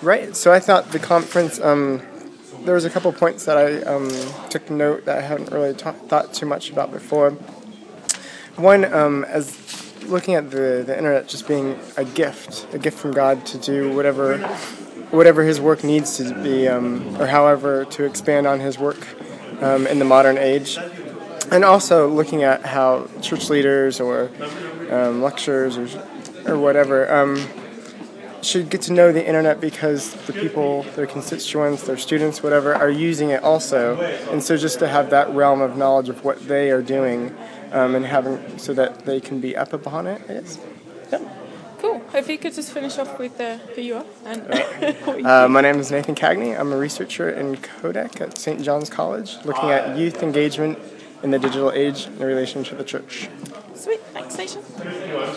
Right. So I thought the conference, there was a couple points that I took note that I hadn't really thought too much about before. One, as looking at the internet just being a gift from God to do whatever His work needs to be, or however to expand on His work in the modern age. And also looking at how church leaders or lecturers or whatever should get to know the internet because the people, their constituents, their students, whatever, are using it also. And so just to have that realm of knowledge of what they are doing and having so that they can be up upon it, I guess. Yeah. Cool. If you could just finish off with who you are and what you do. My name is Nathan Cagney. I'm a researcher in Codec at St. John's College, looking at youth engagement in the digital age in relation to the church. Sweet. Thanks, Station.